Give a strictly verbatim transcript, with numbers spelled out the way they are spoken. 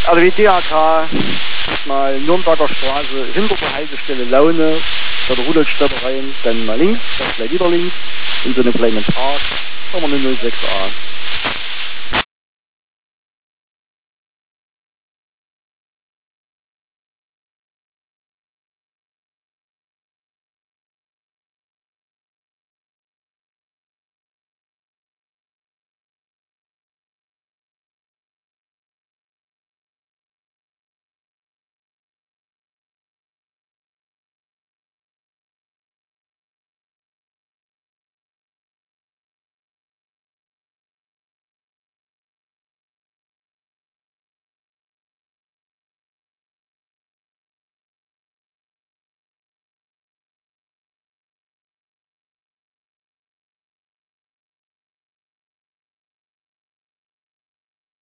Also wie D H K, mal Nürnberger Straße, hinter der Haltestelle Laune, bei der Rudolfstätte rein, dann mal links, dann gleich wieder links, in so einem kleinen Park, haben wir eine null sechs a.